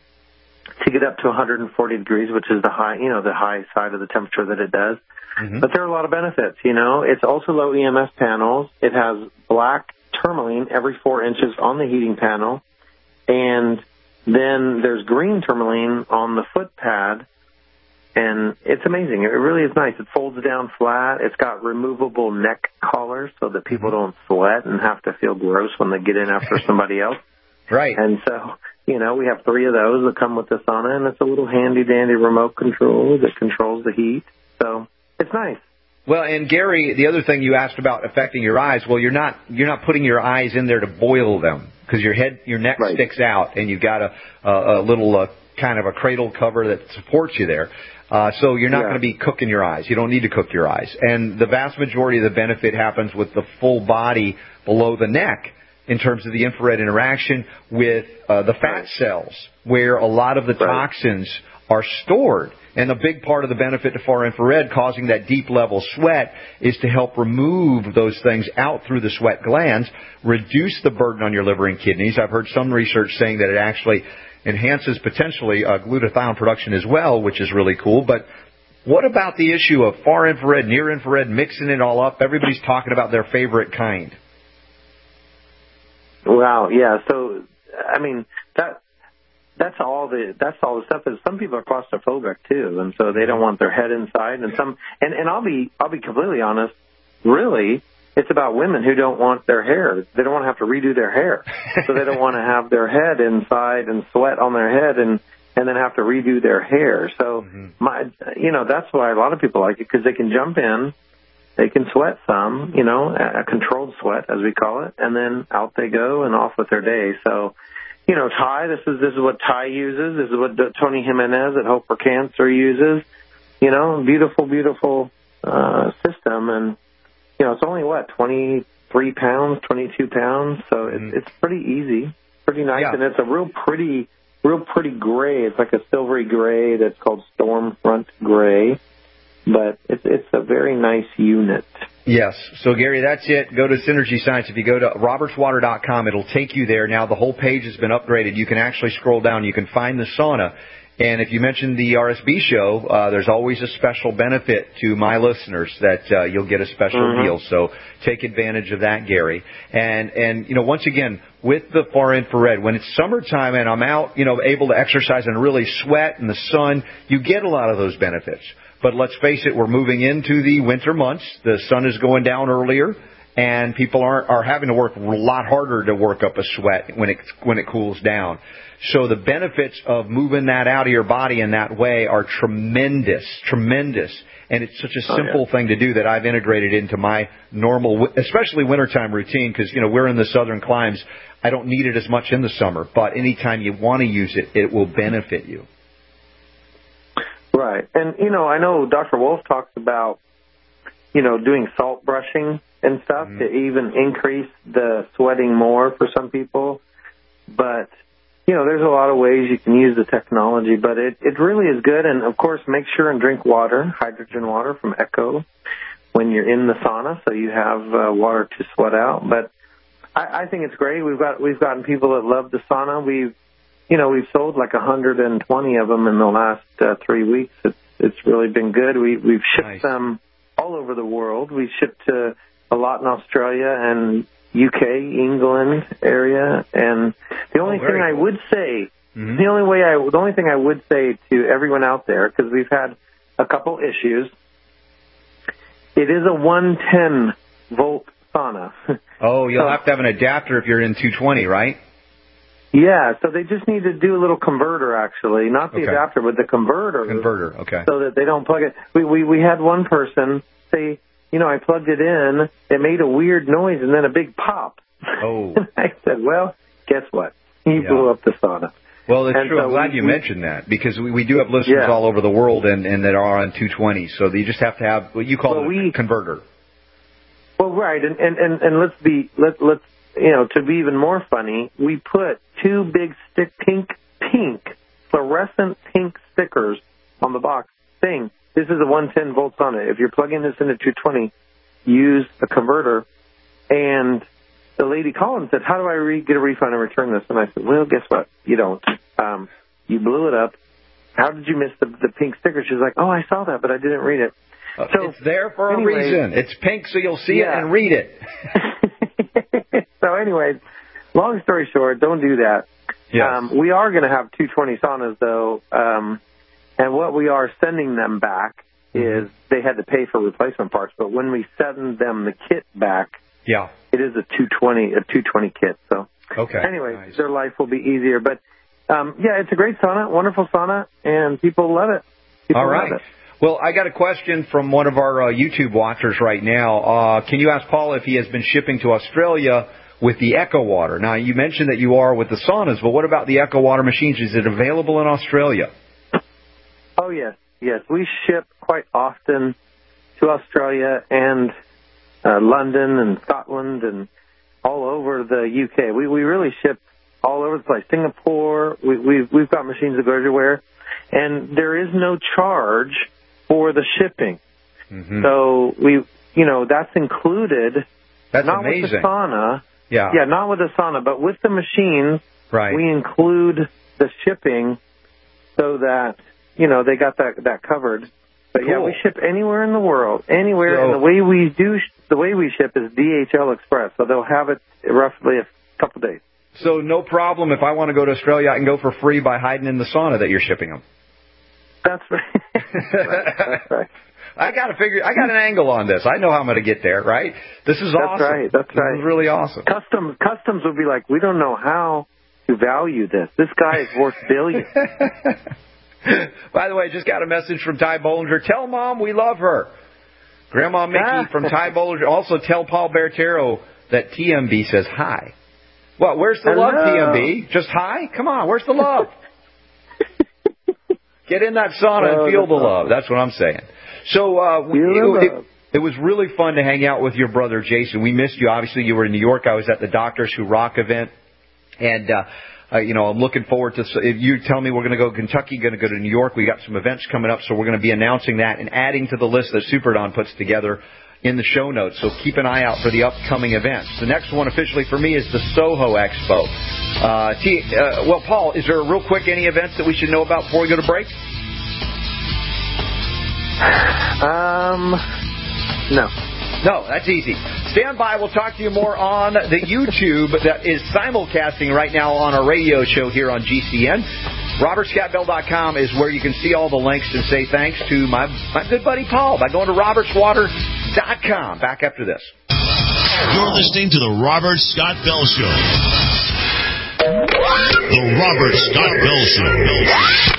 to get up to one hundred forty degrees, which is the high, you know, the high side of the temperature that it does. Mm-hmm. But there are a lot of benefits, you know. It's also low E M F panels. It has black tourmaline every four inches on the heating panel. And then there's green tourmaline on the foot pad. And it's amazing. It really is nice. It folds down flat. It's got removable neck collars so that people don't sweat and have to feel gross when they get in after somebody else. Right. And so, you know, we have three of those that come with the sauna, and it's a little handy-dandy remote control that controls the heat. So it's nice. Well, and Gary, the other thing you asked about affecting your eyes, well, you're not you're not putting your eyes in there to boil them, because your head, your neck right. sticks out, and you've got a a, a little uh, kind of a cradle cover that supports you there. Uh, so you're not yeah. going to be cooking your eyes. You don't need to cook your eyes. And the vast majority of the benefit happens with the full body below the neck in terms of the infrared interaction with uh, the fat right. cells, where a lot of the right. toxins are stored. And a big part of the benefit to far infrared causing that deep level sweat is to help remove those things out through the sweat glands, reduce the burden on your liver and kidneys. I've heard some research saying that it actually enhances potentially uh, glutathione production as well, which is really cool. But what about the issue of far infrared, near infrared, mixing it all up? Everybody's talking about their favorite kind. Wow, yeah. So, I mean, that that's all the that's all the stuff. Is some people are claustrophobic too, and so they don't want their head inside. And some, and, and I'll be I'll be completely honest. Really, it's about women who don't want their hair. They don't want to have to redo their hair, so they don't want to have their head inside and sweat on their head and. and then have to redo their hair. So, mm-hmm. my, you know, that's why a lot of people like it, because they can jump in, they can sweat some, you know, a controlled sweat, as we call it, and then out they go and off with their day. So, you know, Ty, this is this is what Ty uses. This is what Tony Jimenez at Hope for Cancer uses. You know, beautiful, beautiful uh, system. And, you know, it's only, what, twenty-three pounds, twenty-two pounds? So mm-hmm. it's, it's pretty easy, pretty nice, yeah. and it's a real pretty... Real pretty gray. It's like a silvery gray that's called Stormfront Gray, but it's it's a very nice unit. Yes. So, Gary, that's it. Go to Synergy Science. If you go to roberts water dot com, it'll take you there. Now, the whole page has been upgraded. You can actually scroll down. You can find the sauna. And if you mention the R S B show, uh, there's always a special benefit to my listeners that uh, you'll get a special mm-hmm. deal. So take advantage of that, Gary. And, and you know, once again, with the far infrared, when it's summertime and I'm out, you know, able to exercise and really sweat in the sun, you get a lot of those benefits. But let's face it, we're moving into the winter months. The sun is going down earlier, and people are are having to work a lot harder to work up a sweat when it when it cools down. So the benefits of moving that out of your body in that way are tremendous, tremendous. And it's such a simple oh, yeah. thing to do that I've integrated into my normal, especially wintertime routine, because, you know, we're in the southern climes. I don't need it as much in the summer, but anytime you want to use it, it will benefit you. Right. And, you know, I know Doctor Wolf talks about, you know, doing salt brushing and stuff mm-hmm. to even increase the sweating more for some people. But, you know, there's a lot of ways you can use the technology, but it, it really is good. And, of course, make sure and drink water, hydrogen water from Echo when you're in the sauna, so you have uh, water to sweat out. But I, I think it's great. We've got we've gotten people that love the sauna. We've, you know, we've sold like one hundred twenty of them in the last uh, three weeks. It's it's really been good. We we've shipped nice. them all over the world. We shipped to a lot in Australia and U K, England area, and the only oh, thing I cool. would say, mm-hmm. the only way I, the only thing I would say to everyone out there, because we've had a couple issues, it is a one ten volt sauna. Oh, you'll so, have to have an adapter if you're in two twenty, right? Yeah, so they just need to do a little converter, actually, not the okay. adapter, but the converter. Converter, okay. So that they don't plug it. We we we had one person say, you know, I plugged it in, it made a weird noise and then a big pop. Oh. And I said, well, guess what? He yeah. blew up the sauna. Well, it's and true. so I'm glad we, you we, mentioned that, because we, we do have listeners yeah. all over the world and, and that are on two twenty. So you just have to have what you call well, it a we, converter. Well, right. And, and, and, and let's be, let, let's, you know, to be even more funny, we put two big stick, pink, pink, fluorescent pink stickers on the box saying, this is a one ten volt sauna. If you're plugging this into two twenty, use a converter. And the lady called and said, how do I re- get a refund and return this? And I said, well, guess what? You don't. Um, you blew it up. How did you miss the, the pink sticker? She's like, oh, I saw that, but I didn't read it. Uh, so it's there for anyway, a reason. It's pink, so you'll see yeah. it and read it. So anyway, long story short, don't do that. Yes. Um, we are going to have two twenty saunas, though, um, and what we are sending them back is they had to pay for replacement parts, but when we send them the kit back, yeah, it is a two twenty a two twenty kit. So okay, anyway, nice. Their life will be easier. But um, yeah, it's a great sauna, wonderful sauna, and people love it. People All right. Love it. Well, I got a question from one of our uh, YouTube watchers right now. Uh, can you ask Paul if he has been shipping to Australia with the Echo Water? Now, you mentioned that you are with the saunas, but what about the Echo Water machines? Is it available in Australia? Oh, yes. Yes, we ship quite often to Australia and uh, London and Scotland and all over the U K. We we really ship all over the place. Singapore, we, we've, we've got machines that go everywhere. And there is no charge for the shipping. Mm-hmm. So, we, you know, that's included. That's not amazing. with the sauna. Yeah. Yeah, not with the sauna, but with the machines, right. we include the shipping so that, you know, they got that, that covered. But cool. yeah, we ship anywhere in the world, anywhere. So, and the way we do, the way we ship is D H L Express. So they'll have it roughly a couple days. So no problem. If I want to go to Australia, I can go for free by hiding in the sauna that you're shipping them. That's right. right. That's right. I got to figure. I got an angle on this. I know how I'm going to get there. Right? This is That's awesome. That's right. That's this right. This is really awesome. Customs customs would be like, we don't know how to value this. This guy is worth billions. By the way, I just got a message from Ty Bollinger. Tell Mom we love her. Grandma Mickey from Ty Bollinger. Also tell Paul Bertero that T M B says hi. Well, where's the Hello. love, T M B? Just hi? Come on, where's the love? Get in that sauna oh, and feel the love. love. That's what I'm saying. So uh, we, it, it, it was really fun to hang out with your brother, Jason. We missed you. Obviously, you were in New York. I was at the Doctors Who Rock event. And, uh, uh, you know, I'm looking forward to, if you tell me we're going to go to Kentucky, going to go to New York, we got some events coming up, so we're going to be announcing that and adding to the list that Super Don puts together in the show notes. So keep an eye out for the upcoming events. The next one officially for me is the Soho Expo. Uh, T, uh, well, Paul, is there real quick any events that we should know about before we go to break? Um, no. No, that's easy. Stand by. We'll talk to you more on the YouTube that is simulcasting right now on our radio show here on G C N. Robert Scott Bell dot com is where you can see all the links and say thanks to my, my good buddy Paul by going to roberts water dot com. Back after this. You're listening to the Robert Scott Bell Show. The Robert Scott Bell Show.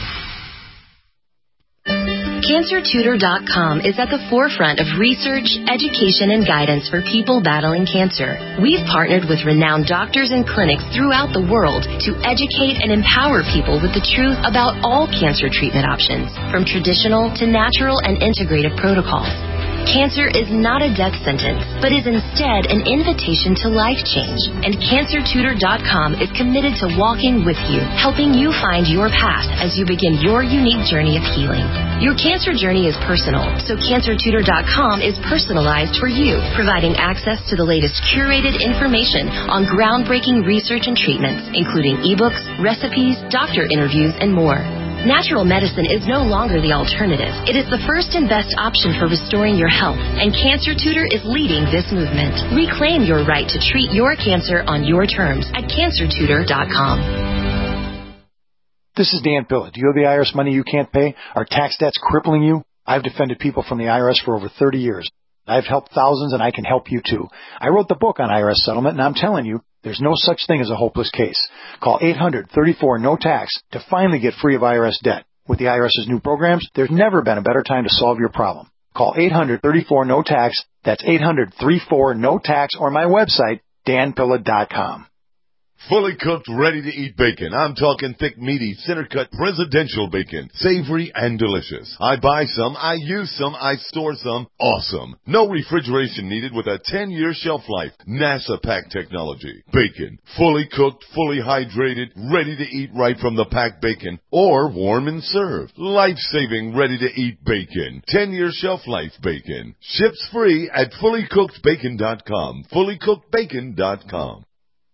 Cancer Tutor dot com is at the forefront of research, education, and guidance for people battling cancer. We've partnered with renowned doctors and clinics throughout the world to educate and empower people with the truth about all cancer treatment options, from traditional to natural and integrative protocols. Cancer is not a death sentence, but is instead an invitation to life change. And Cancer Tutor dot com is committed to walking with you, helping you find your path as you begin your unique journey of healing. Your cancer journey is personal, so Cancer Tutor dot com is personalized for you, providing access to the latest curated information on groundbreaking research and treatments, including ebooks, recipes, doctor interviews, and more. Natural medicine is no longer the alternative. It is the first and best option for restoring your health, and Cancer Tutor is leading this movement. Reclaim your right to treat your cancer on your terms at Cancer Tutor dot com. This is Dan Pilla. Do you owe the I R S money you can't pay? Are tax debts crippling you? I've defended people from the I R S for over thirty years. I've helped thousands, and I can help you too. I wrote the book on I R S settlement, and I'm telling you, there's no such thing as a hopeless case. Call eight hundred, thirty-four, no tax to finally get free of I R S debt. With the IRS's new programs, there's never been a better time to solve your problem. Call eight hundred, thirty-four, no tax. That's eight hundred, thirty-four, no tax, or my website, dan pilla dot com. Fully cooked, ready-to-eat bacon. I'm talking thick, meaty, center-cut presidential bacon. Savory and delicious. I buy some, I use some, I store some. Awesome. No refrigeration needed with a ten-year shelf life. NASA pack technology. Bacon. Fully cooked, fully hydrated, ready to eat right from the packed bacon. Or warm and served. Life-saving, ready-to-eat bacon. ten-year shelf life bacon. Ships free at fully cooked bacon dot com. fully cooked bacon dot com.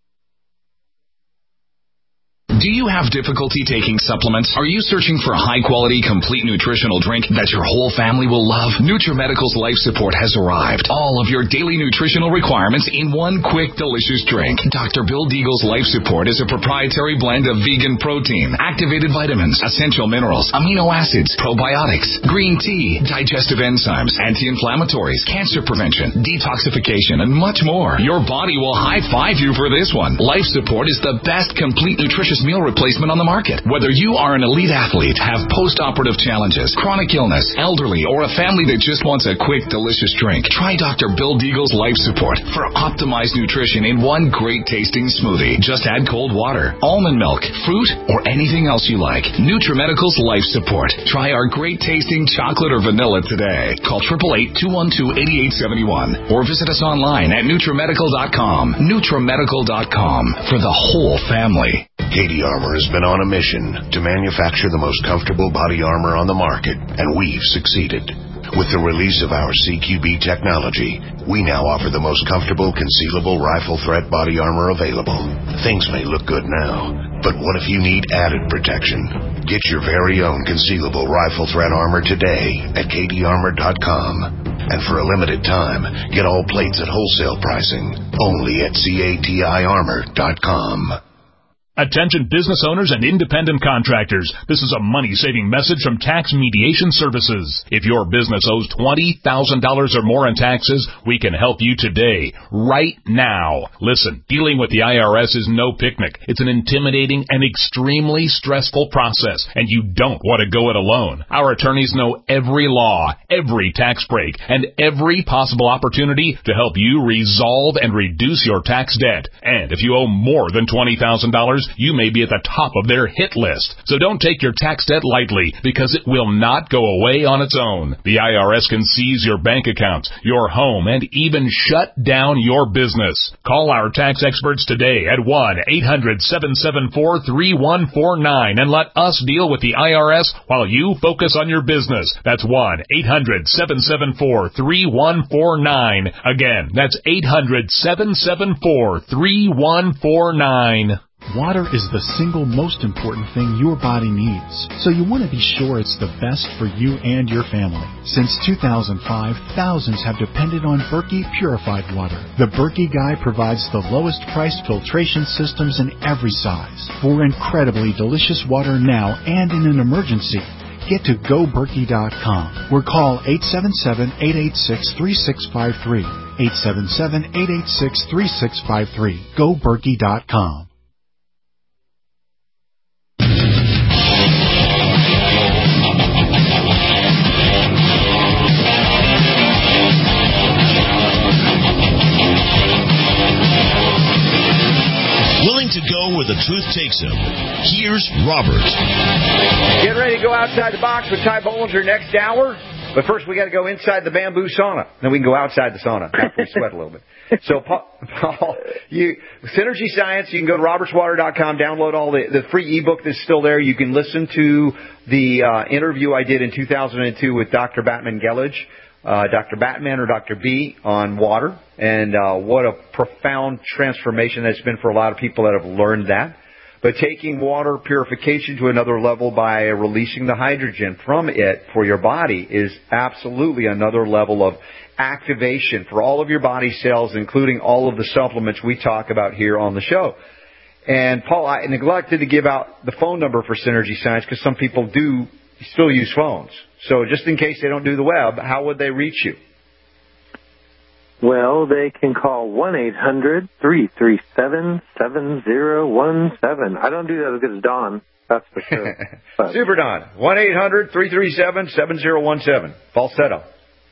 Do you have difficulty taking supplements? Are you searching for a high-quality, complete nutritional drink that your whole family will love? NutriMedical's Life Support has arrived. All of your daily nutritional requirements in one quick, delicious drink. Doctor Bill Deagle's Life Support is a proprietary blend of vegan protein, activated vitamins, essential minerals, amino acids, probiotics, green tea, digestive enzymes, anti-inflammatories, cancer prevention, detoxification, and much more. Your body will high-five you for this one. Life Support is the best complete nutritious meal replacement on the market. Whether you are an elite athlete, have post-operative challenges, chronic illness, elderly, or a family that just wants a quick, delicious drink, try Doctor Bill Deagle's Life Support for optimized nutrition in one great-tasting smoothie. Just add cold water, almond milk, fruit, or anything else you like. NutriMedical's Life Support. Try our great-tasting chocolate or vanilla today. Call eight eight eight, two one two, eight eight seven one or visit us online at NutriMedical dot com. NutriMedical dot com for the whole family. Katie Armor has been on a mission to manufacture the most comfortable body armor on the market, and we've succeeded. With the release of our C Q B technology, we now offer the most comfortable, concealable rifle threat body armor available. Things may look good now, but what if you need added protection? Get your very own concealable rifle threat armor today at K D armor dot com. And for a limited time, get all plates at wholesale pricing only at C A T I armor dot com. Attention business owners and independent contractors. This is a money-saving message from Tax Mediation Services. If your business owes twenty thousand dollars or more in taxes, we can help you today, right now. Listen, dealing with the I R S is no picnic. It's an intimidating and extremely stressful process, and you don't want to go it alone. Our attorneys know every law, every tax break, and every possible opportunity to help you resolve and reduce your tax debt. And if you owe more than twenty thousand dollars, you may be at the top of their hit list. So don't take your tax debt lightly, because it will not go away on its own. The I R S can seize your bank accounts, your home, and even shut down your business. Call our tax experts today at one eight hundred seven seven four three one four nine and let us deal with the I R S while you focus on your business. That's one eight hundred seven seven four three one four nine. Again, that's eight hundred seven seven four three one four nine. Water is the single most important thing your body needs, so you want to be sure it's the best for you and your family. Since two thousand five, thousands have depended on Berkey purified water. The Berkey Guy provides the lowest priced filtration systems in every size for incredibly delicious water now and in an emergency. Get to go berkey dot com or call eight seven seven, eight eight six, three six five three, eight seven seven, eight eight six, three six five three. go berkey dot com. Willing to go where the truth takes him. Here's Robert. Get ready to go outside the box with Ty Bollinger next hour. But first, we got to go inside the bamboo sauna. Then we can go outside the sauna after we sweat a little bit. So, Paul, you, Synergy Science, you can go to roberts water dot com, download all the, the free ebook that's still there. You can listen to the uh, interview I did in two thousand two with Doctor Batman Gelage, uh, Doctor Batman or Doctor B on water. And uh, what a profound transformation that's been for a lot of people that have learned that. But taking water purification to another level by releasing the hydrogen from it for your body is absolutely another level of activation for all of your body cells, including all of the supplements we talk about here on the show. And, Paul, I neglected to give out the phone number for Synergy Science because some people do still use phones. So just in case they don't do the web, how would they reach you? Well, they can call one eight hundred three three seven seven zero one seven. I don't do that as good as Don, that's for sure. But. Super Don, one eight hundred three three seven seven zero one seven. Falsetto.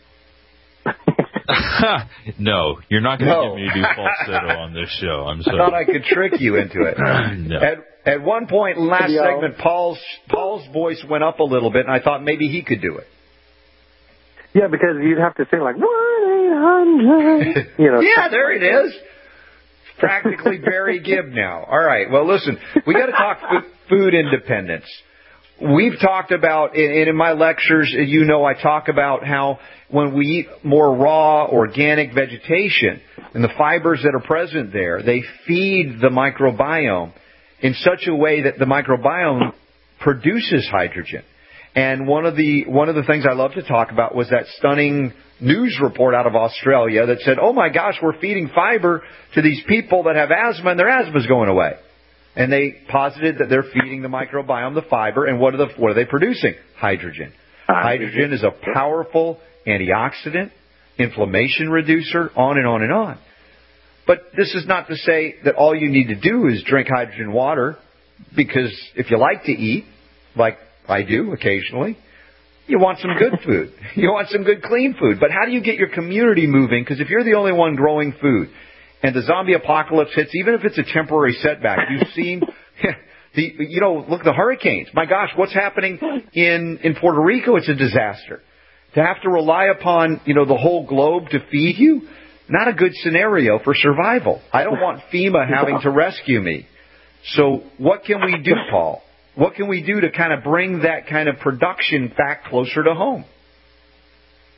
No, you're not going to no. get me to do falsetto on this show. I'm sorry. I thought I could trick you into it. No. At, at one point in the last segment, Paul's, Paul's voice went up a little bit, and I thought maybe he could do it. Yeah, because you'd have to sing like one eight hundred. You know. Yeah, there it is. Practically Barry Gibb now. All right. Well, listen, we got to talk f- food independence. We've talked about, and in my lectures, you know, I talk about how when we eat more raw, organic vegetation and the fibers that are present there, they feed the microbiome in such a way that the microbiome produces hydrogen. And one of the one of the things I love to talk about was that stunning news report out of Australia that said, oh, my gosh, we're feeding fiber to these people that have asthma, and their asthma's going away. And they posited that they're feeding the microbiome the fiber, and what are, the, what are they producing? Hydrogen. Hydrogen is a powerful antioxidant, inflammation reducer, on and on and on. But this is not to say that all you need to do is drink hydrogen water, because if you like to eat, like I do occasionally, you want some good food. You want some good, clean food. But how do you get your community moving? Because if you're the only one growing food and the zombie apocalypse hits, even if it's a temporary setback, you've seen, the you know, look, the hurricanes. My gosh, what's happening in, in Puerto Rico? It's a disaster. To have to rely upon, you know, the whole globe to feed you, not a good scenario for survival. I don't want FEMA having to rescue me. So what can we do, Paul? What can we do to kind of bring that kind of production back closer to home?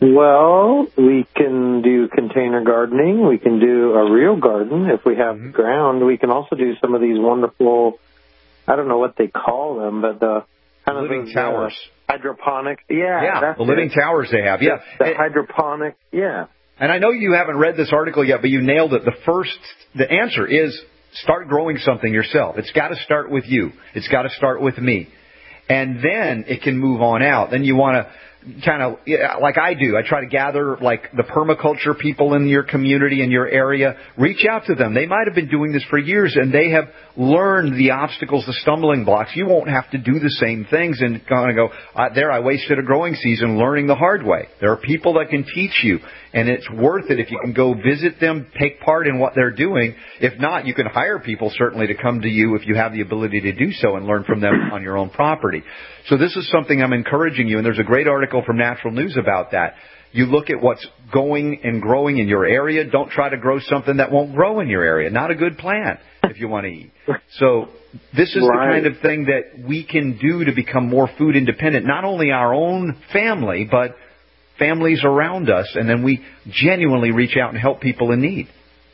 Well, we can do container gardening. We can do a real garden if we have mm-hmm. ground. We can also do some of these wonderful, I don't know what they call them, but the kind of living those, towers. Uh, hydroponic. Yeah, yeah that's the living it. towers they have. Yeah, the, the hydroponic. Yeah. And I know you haven't read this article yet, but you nailed it. The first, the answer is start growing something yourself. It's got to start with you. It's got to start with me. And then it can move on out. Then you want to kind of, like I do, I try to gather like the permaculture people in your community, in your area. Reach out to them. They might have been doing this for years, and they have learned the obstacles, the stumbling blocks. You won't have to do the same things and kind of go, uh, there, I wasted a growing season learning the hard way. There are people that can teach you, and it's worth it if you can go visit them, take part in what they're doing. If not, you can hire people certainly to come to you if you have the ability to do so and learn from them on your own property. So this is something I'm encouraging you, and there's a great article from Natural News about that. You look at what's going and growing in your area. Don't try to grow something that won't grow in your area. Not a good plan if you want to eat. So this is right. the kind of thing that we can do to become more food independent, not only our own family, but families around us, and then we genuinely reach out and help people in need.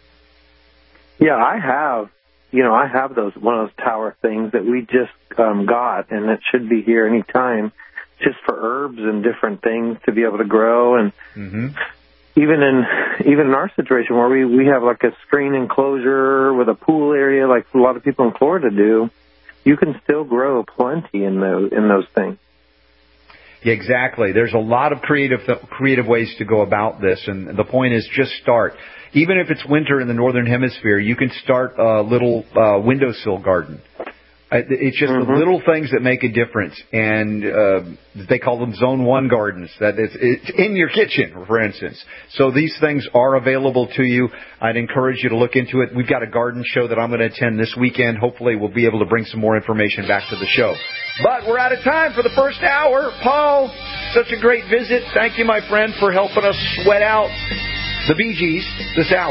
Yeah, I have. You know, I have those one of those tower things that we just um, got, and it should be here any time, just for herbs and different things to be able to grow. And mm-hmm. even in even in our situation where we, we have like a screen enclosure with a pool area, like a lot of people in Florida do, you can still grow plenty in those in those things. Yeah, exactly. There's a lot of creative creative ways to go about this, and the point is just start. Even if it's winter in the Northern Hemisphere, you can start a little uh, windowsill garden. It's just mm-hmm. the little things that make a difference, and uh, they call them Zone One gardens. That it's, it's in your kitchen, for instance. So these things are available to you. I'd encourage you to look into it. We've got a garden show that I'm going to attend this weekend. Hopefully, we'll be able to bring some more information back to the show. But we're out of time for the first hour. Paul, such a great visit. Thank you, my friend, for helping us sweat out the Bee Gees this hour.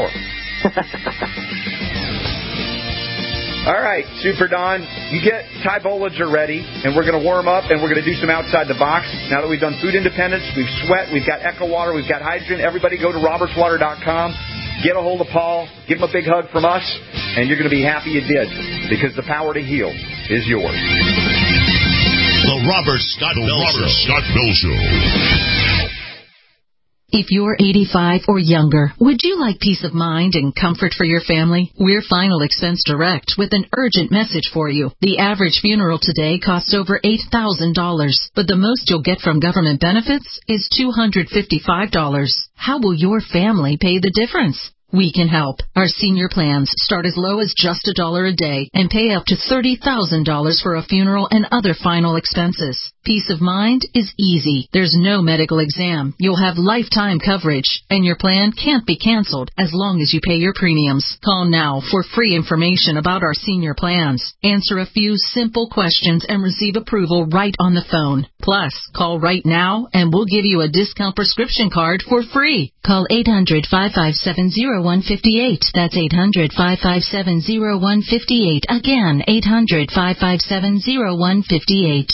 All right, Super Don, you get Ty Bollinger ready, and we're going to warm up, and we're going to do some outside the box. Now that we've done food independence, we've sweat, we've got Echo Water, we've got hydrogen. Everybody go to roberts water dot com, get a hold of Paul, give him a big hug from us, and you're going to be happy you did, because the power to heal is yours. The Robert Scott the Bell Robert Show. Scott Bell Show. If you're eighty-five or younger, would you like peace of mind and comfort for your family? We're Final Expense Direct with an urgent message for you. The average funeral today costs over eight thousand dollars, but the most you'll get from government benefits is two hundred fifty-five dollars. How will your family pay the difference? We can help. Our senior plans start as low as just a dollar a day and pay up to thirty thousand dollars for a funeral and other final expenses. Peace of mind is easy. There's no medical exam. You'll have lifetime coverage, and your plan can't be canceled as long as you pay your premiums. Call now for free information about our senior plans. Answer a few simple questions and receive approval right on the phone. Plus, call right now and we'll give you a discount prescription card for free. Call eight hundred, five five seven, zero one five eight. That's eight hundred, five five seven, zero one five eight. Again, eight hundred, five five seven, zero one five eight.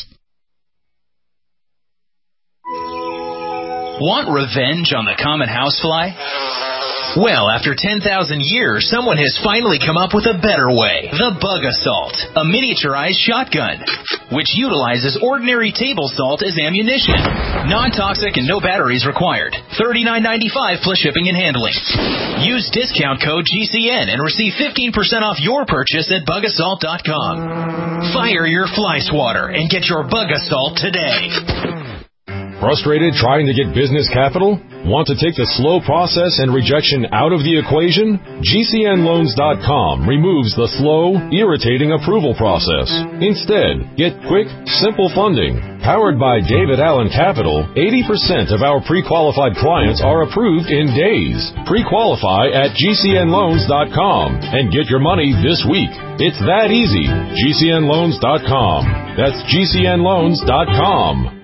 Want revenge on the common housefly? Well, after ten thousand years, someone has finally come up with a better way. The Bug Assault, a miniaturized shotgun, which utilizes ordinary table salt as ammunition. Non-toxic and no batteries required. thirty-nine ninety-five plus shipping and handling. Use discount code G C N and receive fifteen percent off your purchase at bug assault dot com. Fire your fly swatter and get your Bug Assault today. Frustrated trying to get business capital? Want to take the slow process and rejection out of the equation? G C N loans dot com removes the slow, irritating approval process. Instead, get quick, simple funding. Powered by David Allen Capital, eighty percent of our pre-qualified clients are approved in days. Pre-qualify at G C N loans dot com and get your money this week. It's that easy. G C N loans dot com. That's G C N loans dot com.